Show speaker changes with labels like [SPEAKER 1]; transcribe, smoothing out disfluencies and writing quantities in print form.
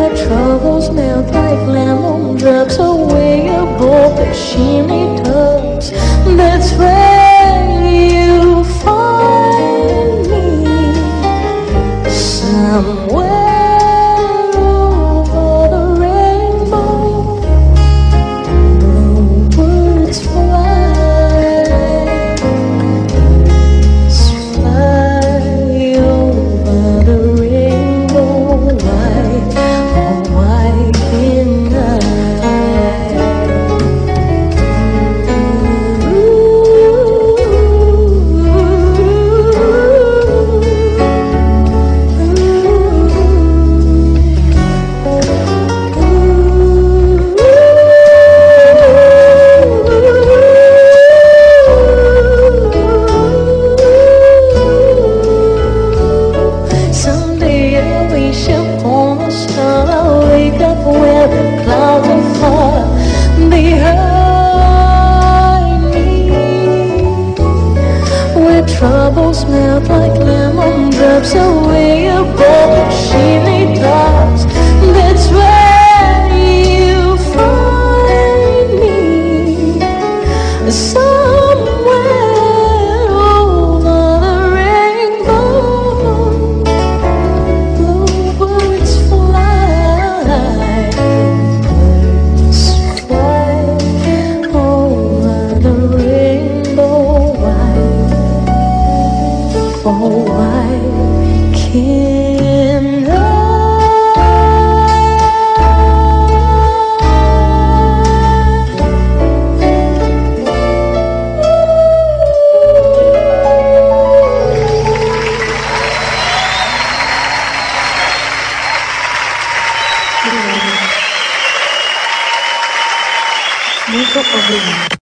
[SPEAKER 1] troubles melt like lemon drops away above the chimney tops. That's where you find me, somewhere over the rainbow. Bluebirds fly, birds fly over the rainbow. Why can't someday I wish upon a star. I'll wake up where the clouds are far behind me, where troubles melt like lemon drops away above the chimney tops. That's where you find me, somewhere over the rainbow. Bluebirds fly, birds fly over the rainbow. Why can't I? Muito obrigada.